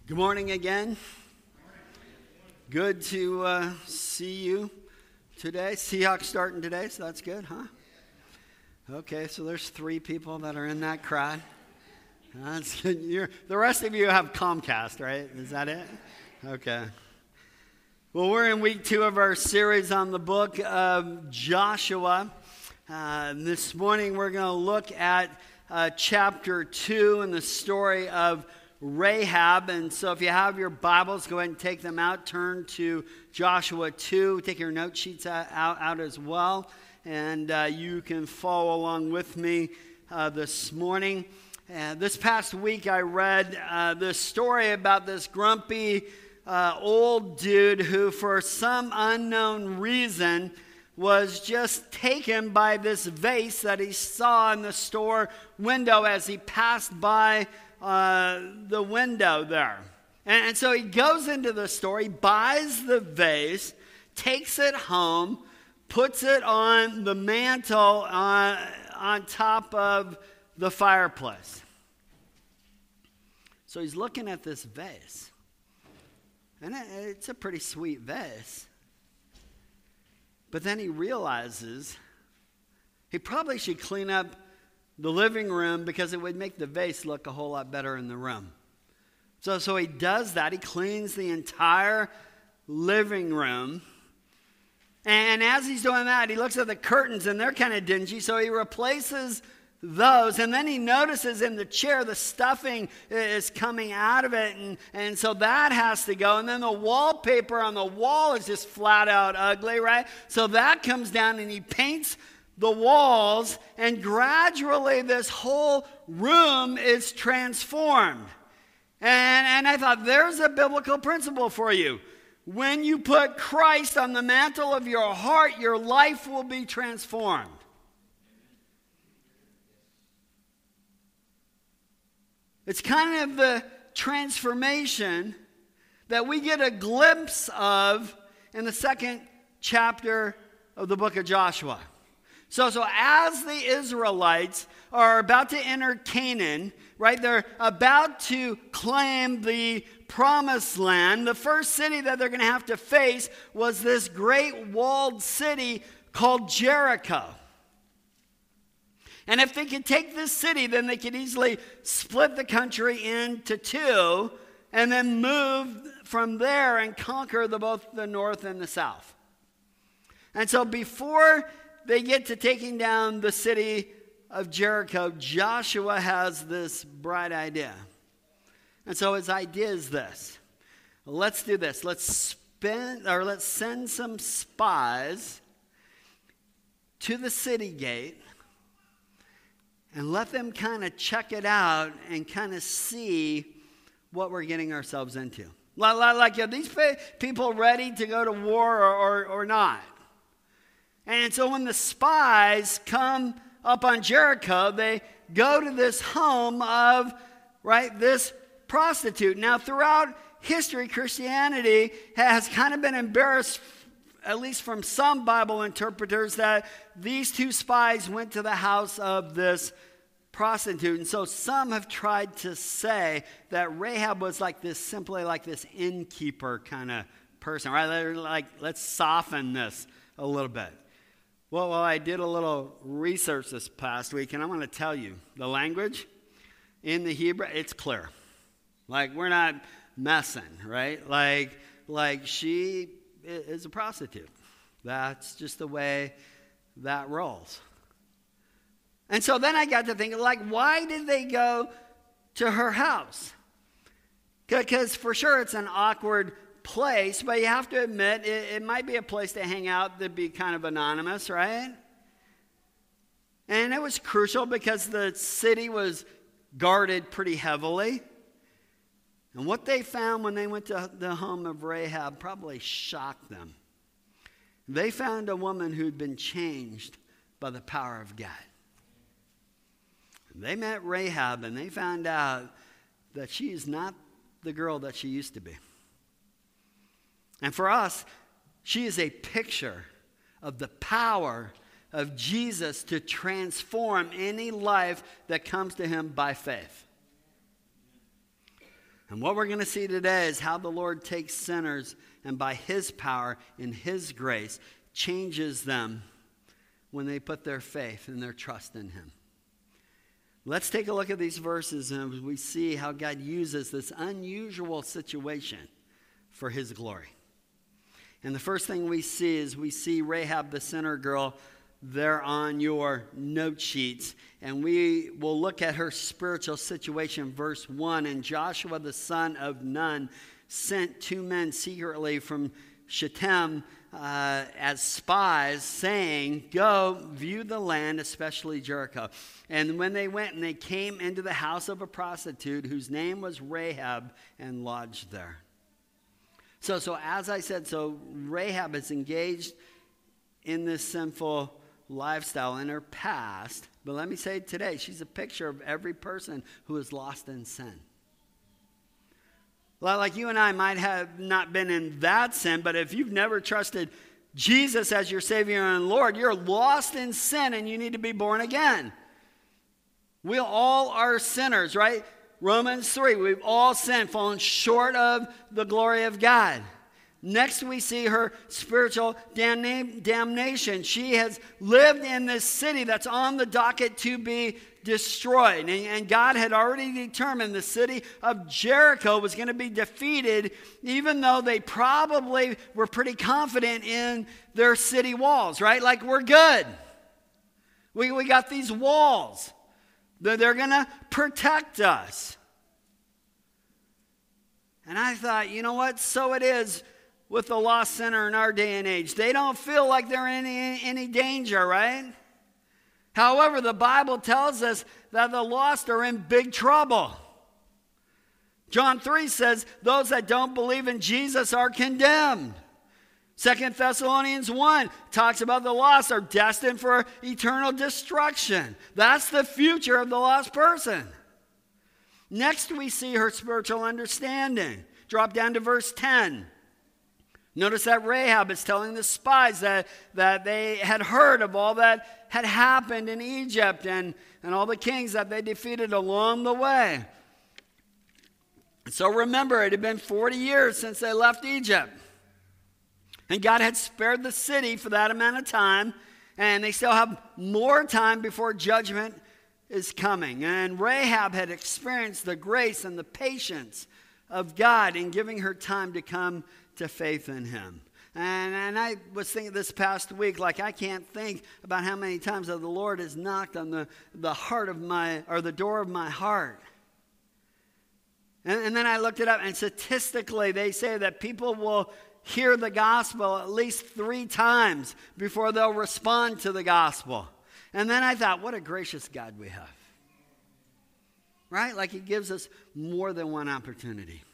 Good morning again. Good to see you today. Seahawks starting today, so that's good, huh? Okay, so there's 3 people that are in that crowd. That's good. The rest of you have Comcast, right? Is that it? Okay. Well, we're in week 2 of our series on the book of Joshua. This morning we're going to look at chapter 2 and the story of Rahab. And so if you have your Bibles, go ahead and take them out. Turn to Joshua 2. Take your note sheets out as well. And you can follow along with me this morning. This past week I read this story about this grumpy old dude who for some unknown reason was just taken by this vase that he saw in the store window as he passed by the window there. And so he goes into the store, he buys the vase, takes it home, puts it on the mantle on top of the fireplace. So he's looking at this vase. And it's a pretty sweet vase. But then he realizes he probably should clean up the living room because it would make the vase look a whole lot better in the room. So he does that. He cleans the entire living room. And as he's doing that, he looks at the curtains and they're kind of dingy. So he replaces those. And then he notices in the chair the stuffing is coming out of it. And so that has to go. And then the wallpaper on the wall is just flat out ugly, right? So that comes down and he paints the walls, and gradually this whole room is transformed. And I thought, there's a biblical principle for you. When you put Christ on the mantle of your heart, your life will be transformed. It's kind of the transformation that we get a glimpse of in the 2nd chapter of the book of Joshua. So as the Israelites are about to enter Canaan, right, they're about to claim the promised land, the first city that they're going to have to face was this great walled city called Jericho. And if they could take this city, then they could easily split the country into 2 and then move from there and conquer both the north and the south. And so before they get to taking down the city of Jericho, Joshua has this bright idea. And so his idea is this. Let's do this. Let's send some spies to the city gate and let them kind of check it out and kind of see what we're getting ourselves into. Like, are these people ready to go to war or not? And so when the spies come up on Jericho, they go to this home of, right, this prostitute. Now, throughout history, Christianity has kind of been embarrassed, at least from some Bible interpreters, that these 2 spies went to the house of this prostitute. And so some have tried to say that Rahab was simply like this innkeeper kind of person, right? They're like, let's soften this a little bit. Well, I did a little research this past week, and I'm going to tell you, the language in the Hebrew, it's clear. Like, we're not messing, right? Like she is a prostitute. That's just the way that rolls. And so then I got to thinking, why did they go to her house? Because for sure it's an awkward place, but you have to admit it might be a place to hang out that'd be kind of anonymous, right? And it was crucial because the city was guarded pretty heavily. And what they found when they went to the home of Rahab probably shocked them. They found a woman who'd been changed by the power of God. They met Rahab and they found out that she is not the girl that she used to be. And for us, she is a picture of the power of Jesus to transform any life that comes to him by faith. And what we're going to see today is how the Lord takes sinners and by his power and his grace changes them when they put their faith and their trust in him. Let's take a look at these verses and we see how God uses this unusual situation for his glory. And the first thing we see is we see Rahab the sinner girl there on your note sheets. And we will look at her spiritual situation, verse 1. And Joshua the son of Nun sent 2 men secretly from Shittim as spies, saying, "Go view the land, especially Jericho." And when they went and they came into the house of a prostitute whose name was Rahab and lodged there. So as I said, Rahab is engaged in this sinful lifestyle in her past. But let me say today, she's a picture of every person who is lost in sin. Like you and I might have not been in that sin, but if you've never trusted Jesus as your Savior and Lord, you're lost in sin and you need to be born again. We all are sinners, right? Romans 3, we've all sinned, fallen short of the glory of God. Next, we see her spiritual damnation. She has lived in this city that's on the docket to be destroyed. And God had already determined the city of Jericho was going to be defeated, even though they probably were pretty confident in their city walls, right? Like, we're good. We got these walls. They're going to protect us. And I thought, you know what? So it is with the lost sinner in our day and age. They don't feel like they're in any danger, right? However, the Bible tells us that the lost are in big trouble. John 3 says those that don't believe in Jesus are condemned. 2 Thessalonians 1 talks about the lost are destined for eternal destruction. That's the future of the lost person. Next, we see her spiritual understanding. Drop down to verse 10. Notice that Rahab is telling the spies that they had heard of all that had happened in Egypt and all the kings that they defeated along the way. So remember, it had been 40 years since they left Egypt. And God had spared the city for that amount of time. And they still have more time before judgment is coming. And Rahab had experienced the grace and the patience of God in giving her time to come to faith in him. And I was thinking this past week, like, I can't think about how many times that the Lord has knocked on the heart of the door of my heart. And then I looked it up, and statistically they say that people will hear the gospel at least 3 times before they'll respond to the gospel. And then I thought, what a gracious God we have. Right? Like, he gives us more than one opportunity.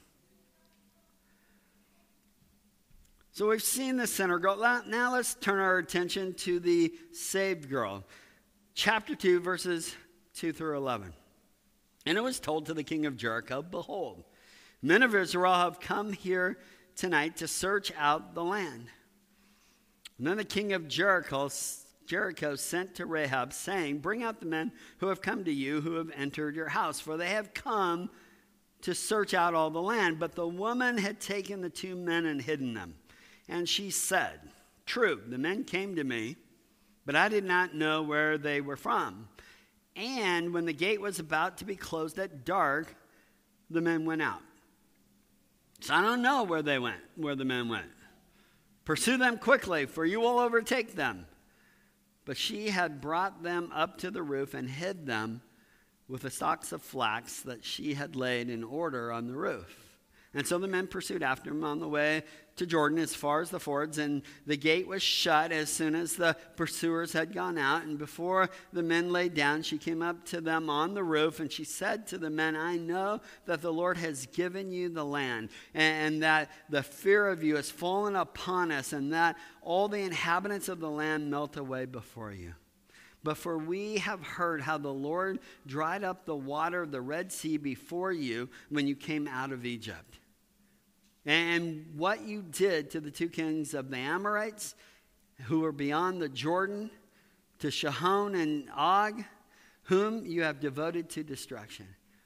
So we've seen the sinner girl. Now let's turn our attention to the saved girl. Chapter 2, verses 2 through 11. And it was told to the king of Jericho, "Behold, men of Israel have come here tonight to search out the land." And then the king of Jericho sent to Rahab, saying, "Bring out the men who have come to you, who have entered your house, for they have come to search out all the land." But the woman had taken the 2 men and hidden them. And she said, "True, the men came to me, but I did not know where they were from. And when the gate was about to be closed at dark, the men went out. So I don't know where the men went. Pursue them quickly, for you will overtake them." But she had brought them up to the roof and hid them with the stalks of flax that she had laid in order on the roof. And so the men pursued after him on the way to Jordan as far as the fords, and the gate was shut as soon as the pursuers had gone out. And before the men lay down, she came up to them on the roof, and she said to the men, "I know that the Lord has given you the land, and that the fear of you has fallen upon us, and that all the inhabitants of the land melt away before you. But for we have heard how the Lord dried up the water of the Red Sea before you when you came out of Egypt, and what you did to the 2 kings of the Amorites who were beyond the Jordan, to Sihon and Og, whom you have devoted to destruction."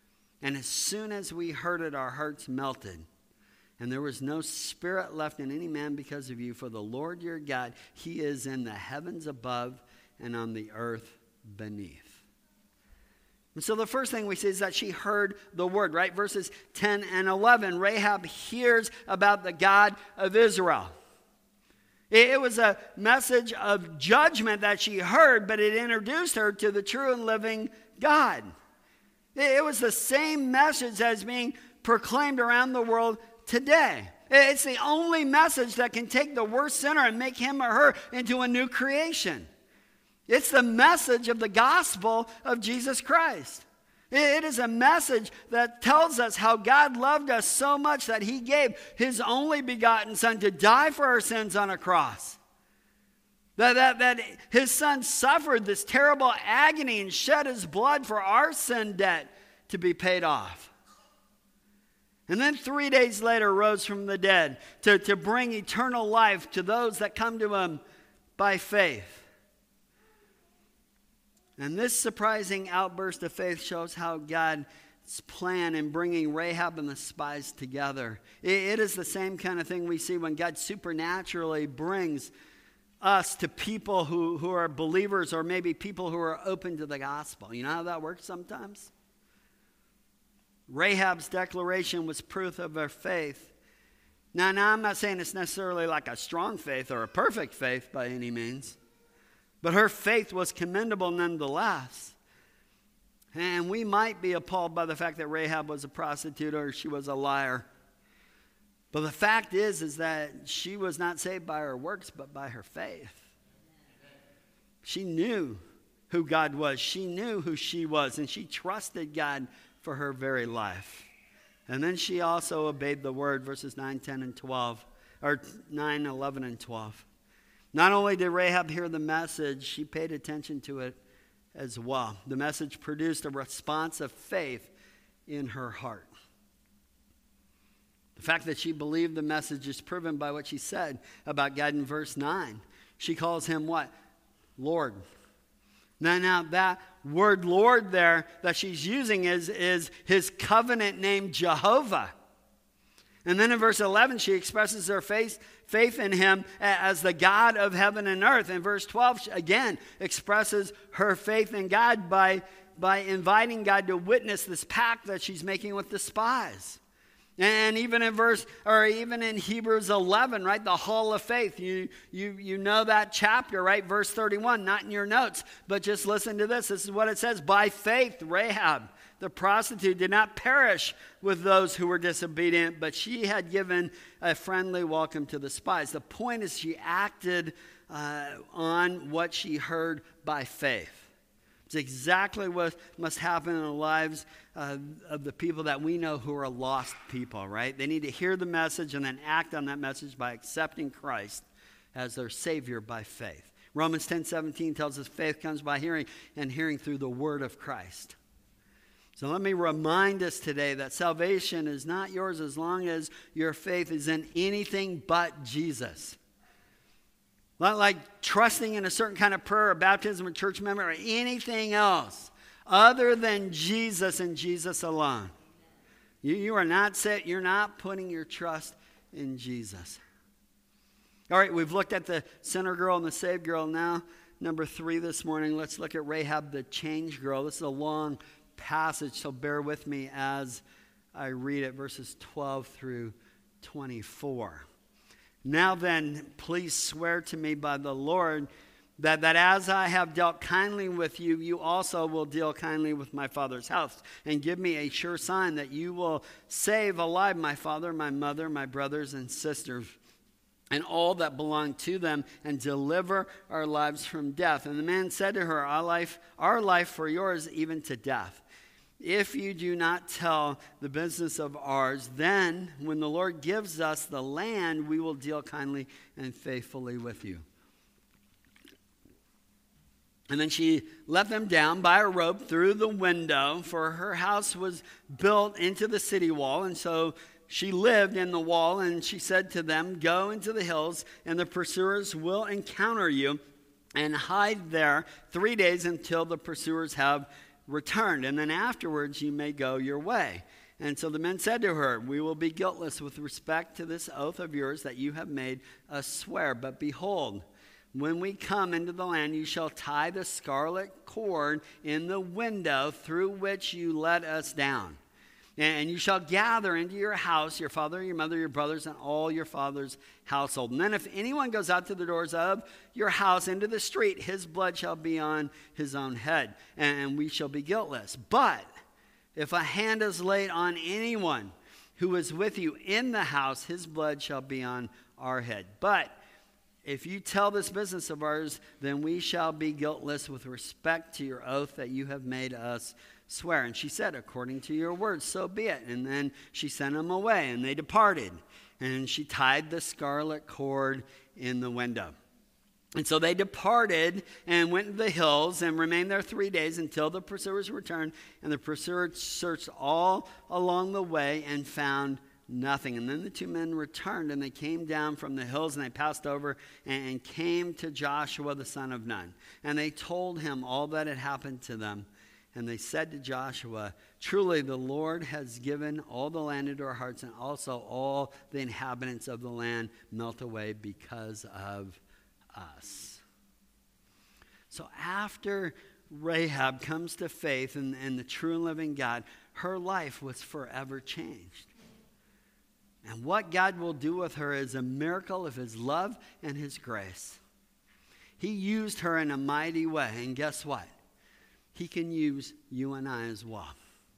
And as soon as we heard it, our hearts melted. And there was no spirit left in any man because of you. For the Lord your God, he is in the heavens above and on the earth beneath. And so the first thing we see is that she heard the word, right? Verses 10 and 11. Rahab hears about the God of Israel. It was a message of judgment that she heard, but it introduced her to the true and living God. It was the same message that is being proclaimed around the world today. It's the only message that can take the worst sinner and make him or her into a new creation. It's the message of the gospel of Jesus Christ. It is a message that tells us how God loved us so much that he gave his only begotten son to die for our sins on a cross. That his son suffered this terrible agony and shed his blood for our sin debt to be paid off. And then 3 days later rose from the dead to bring eternal life to those that come to him by faith. And this surprising outburst of faith shows how God's plan in bringing Rahab and the spies together. It is the same kind of thing we see when God supernaturally brings us to people who are believers, or maybe people who are open to the gospel. You know how that works sometimes? Rahab's declaration was proof of her faith. Now I'm not saying it's necessarily like a strong faith or a perfect faith by any means. But her faith was commendable nonetheless. And we might be appalled by the fact that Rahab was a prostitute or she was a liar. But the fact is that she was not saved by her works, but by her faith. She knew who God was. She knew who she was. And she trusted God for her very life. And then she also obeyed the word, verses 9, 10, and 12. Or 9, 11, and 12. Not only did Rahab hear the message, she paid attention to it as well. The message produced a response of faith in her heart. The fact that she believed the message is proven by what she said about God in verse 9. She calls him what? Lord. Now that word Lord there that she's using is his covenant name Jehovah. And then in verse 11, she expresses her faith in him as the God of heaven and earth. In verse 12, she again expresses her faith in God by inviting God to witness this pact that she's making with the spies. And even in Hebrews 11, right, the hall of faith, you know that chapter, right, verse 31, not in your notes, but just listen to this. This is what it says. By faith, Rahab, the prostitute, did not perish with those who were disobedient, but she had given a friendly welcome to the spies. The point is she acted on what she heard by faith. It's exactly what must happen in the lives of the people that we know who are lost people, right? They need to hear the message and then act on that message by accepting Christ as their Savior by faith. Romans 10:17 tells us faith comes by hearing, and hearing through the word of Christ. So let me remind us today that salvation is not yours as long as your faith is in anything but Jesus. Not like trusting in a certain kind of prayer or baptism or church member or anything else other than Jesus and Jesus alone. You are not set. You're not putting your trust in Jesus. All right, we've looked at the sinner girl and the saved girl. Now, number 3 this morning, let's look at Rahab the changed girl. This is a long passage, so bear with me as I read it, verses 12 through 24. Now then, please swear to me by the Lord that as I have dealt kindly with you, you also will deal kindly with my father's house, and give me a sure sign that you will save alive my father, my mother, my brothers and sisters, and all that belong to them, and deliver our lives from death. And the man said to her, our life for yours, even to death. If you do not tell the business of ours, then when the Lord gives us the land, we will deal kindly and faithfully with you. And then she let them down by a rope through the window, for her house was built into the city wall, and so she lived in the wall. And she said to them, go into the hills, and the pursuers will encounter you, and hide there 3 days until the pursuers have returned, and then afterwards you may go your way. And so the men said to her, we will be guiltless with respect to this oath of yours that you have made us swear. But behold, when we come into the land, you shall tie the scarlet cord in the window through which you let us down. And you shall gather into your house your father, your mother, your brothers, and all your father's household. And then if anyone goes out to the doors of your house into the street, his blood shall be on his own head, and we shall be guiltless. But if a hand is laid on anyone who is with you in the house, his blood shall be on our head. But if you tell this business of ours, then we shall be guiltless with respect to your oath that you have made us swear. And she said, according to your words, so be it. And then she sent them away, and they departed. And she tied the scarlet cord in the window. And so they departed and went to the hills and remained there 3 days until the pursuers returned. And the pursuers searched all along the way and found nothing. And then the two men returned, and they came down from the hills, and they passed over and came to Joshua the son of Nun. And they told him all that had happened to them. And they said to Joshua, truly the Lord has given all the land into our hearts, and also all the inhabitants of the land melt away because of us. So after Rahab comes to faith in the true and living God, her life was forever changed. And what God will do with her is a miracle of his love and his grace. He used her in a mighty way, and guess what? He can use you and I as well.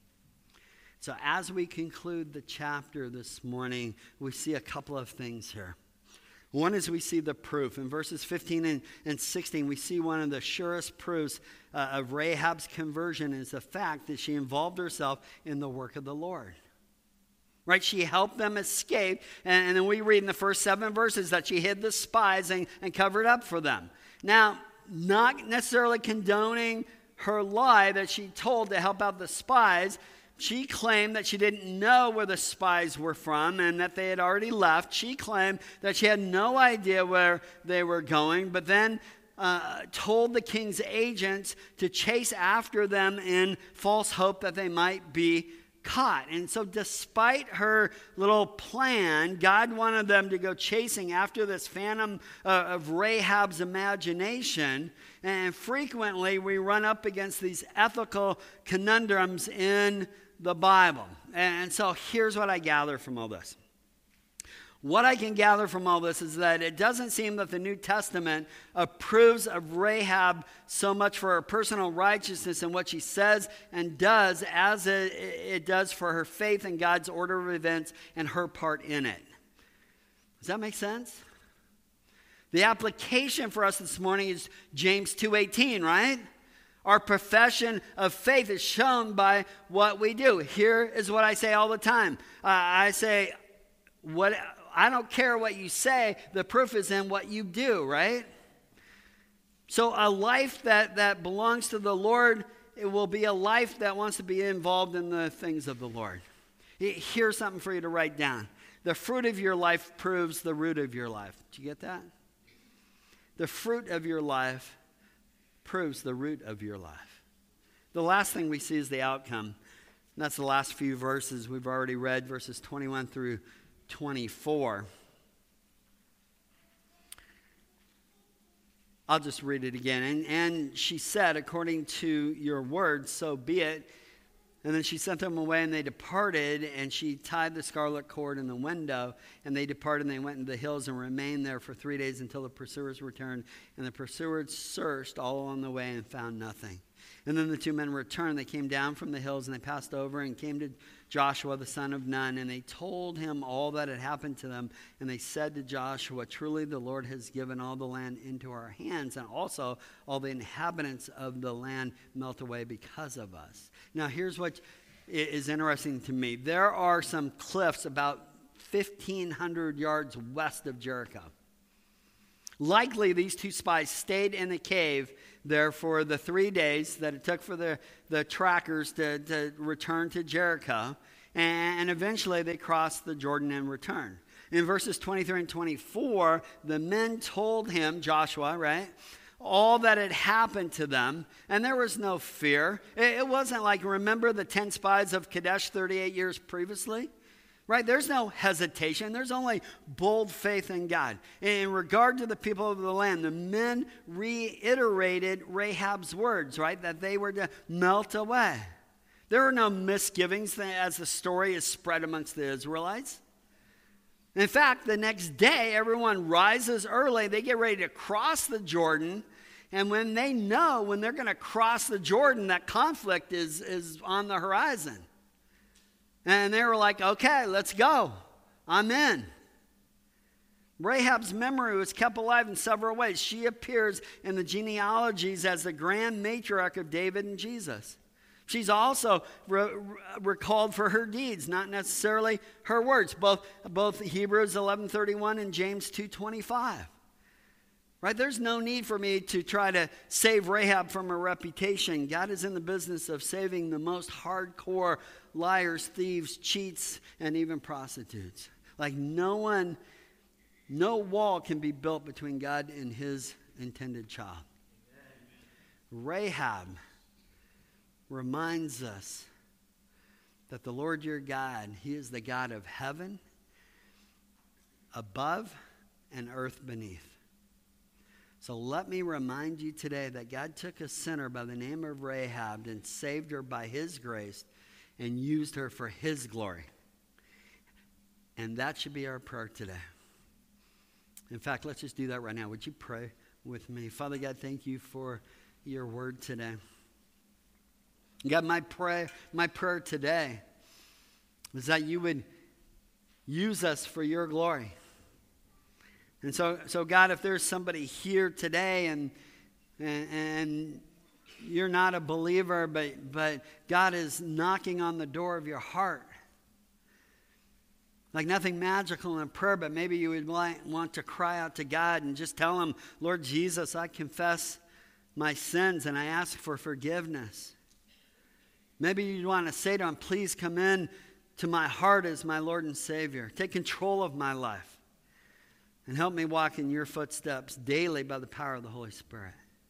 So as we conclude the chapter this morning, we see a couple of things here. One is we see the proof. In verses 15 and 16, we see one of the surest proofs of Rahab's conversion is the fact that she involved herself in the work of the Lord. Right? She helped them escape. And then we read in the first 7 verses that she hid the spies and covered up for them. Now, not necessarily condoning her lie that she told to help out the spies. She claimed that she didn't know where the spies were from and that they had already left. She claimed that she had no idea where they were going, but then told the king's agents to chase after them in false hope that they might be caught. And so despite her little plan, God wanted them to go chasing after this phantom of Rahab's imagination. And frequently we run up against these ethical conundrums in the Bible. And so here's what I gather from all this. What I can gather from all this is that it doesn't seem that the New Testament approves of Rahab so much for her personal righteousness and what she says and does as it does for her faith in God's order of events and her part in it. Does that make sense? The application for us this morning is James 2:18, right? Our profession of faith is shown by what we do. Here is what I say all the time. I say, I don't care what you say, the proof is in what you do, right? So a life that belongs to the Lord, it will be a life that wants to be involved in the things of the Lord. Here's something for you to write down. The fruit of your life proves the root of your life. Did you get that? The fruit of your life proves the root of your life. The last thing we see is the outcome. And that's the last few verses we've already read, verses 21 through 24. I'll just read it again. And she said, according to your word, so be it. And then she sent them away, and they departed, and she tied the scarlet cord in the window, and they departed, and they went into the hills and remained there for 3 days until the pursuers returned. And the pursuers searched all along the way and found nothing. And then the two men returned. They came down from the hills, and they passed over and came to Joshua the son of Nun, and they told him all that had happened to them. And they said to Joshua, truly the Lord has given all the land into our hands, and also all the inhabitants of the land melt away because of us. Now here's what is interesting to me. There are some cliffs about 1,500 yards west of Jericho. Likely these two spies stayed in the cave there for the 3 days that it took for the trackers to return to Jericho. And eventually they crossed the Jordan and returned. In verses 23 and 24, the men told him, Joshua, right, all that had happened to them, and there was no fear. It wasn't like, remember the 10 spies of Kadesh 38 years previously? Right? There's no hesitation. There's only bold faith in God. In regard to the people of the land, the men reiterated Rahab's words, right? That they were to melt away. There were no misgivings as the story is spread amongst the Israelites. In fact, the next day, everyone rises early. They get ready to cross the Jordan. And when they know when they're going to cross the Jordan, that conflict is on the horizon. And they were like, okay, let's go. I'm in. Rahab's memory was kept alive in several ways. She appears in the genealogies as the grand matriarch of David and Jesus. She's also recalled for her deeds, not necessarily her words. Both Hebrews 11:31 and James 2:25. Right? There's no need for me to try to save Rahab from her reputation. God is in the business of saving the most hardcore liars, thieves, cheats, and even prostitutes. Like no wall can be built between God and his intended child. Rahab reminds us that the Lord your God, he is the God of heaven above and earth beneath. So let me remind you today that God took a sinner by the name of Rahab and saved her by his grace and used her for his glory. And that should be our prayer today. In fact, let's just do that right now. Would you pray with me? Father God, thank you for your word today. God, my prayer today is that you would use us for your glory. And so God, if there's somebody here today and you're not a believer, but God is knocking on the door of your heart, like nothing magical in a prayer, but maybe you would want to cry out to God and just tell him, Lord Jesus, I confess my sins and I ask for forgiveness. Maybe you'd want to say to him, please come in to my heart as my Lord and Savior. Take control of my life. And help me walk in your footsteps daily by the power of the Holy Spirit.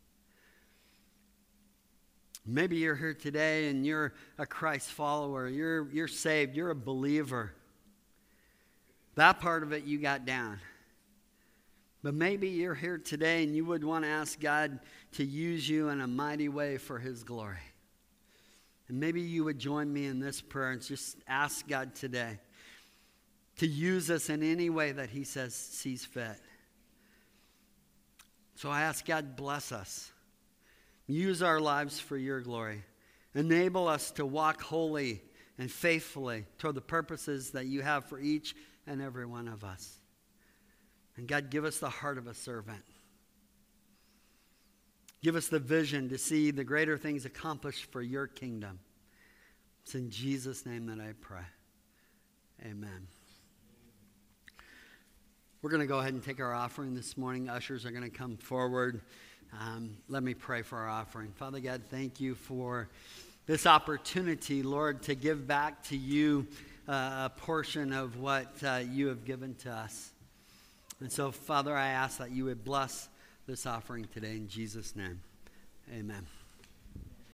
Maybe you're here today and you're a Christ follower. You're saved. You're a believer. That part of it you got down. But maybe you're here today and you would want to ask God to use you in a mighty way for his glory. And maybe you would join me in this prayer and just ask God today to use us in any way that he sees fit. So I ask God, bless us. Use our lives for your glory. Enable us to walk holy and faithfully toward the purposes that you have for each and every one of us. And God, give us the heart of a servant. Give us the vision to see the greater things accomplished for your kingdom. It's in Jesus' name that I pray. Amen. We're going to go ahead and take our offering this morning. Ushers are going to come forward. Let me pray for our offering. Father God, thank you for this opportunity, Lord, to give back to you a portion of what you have given to us. And so, Father, I ask that you would bless this offering today in Jesus' name. Amen.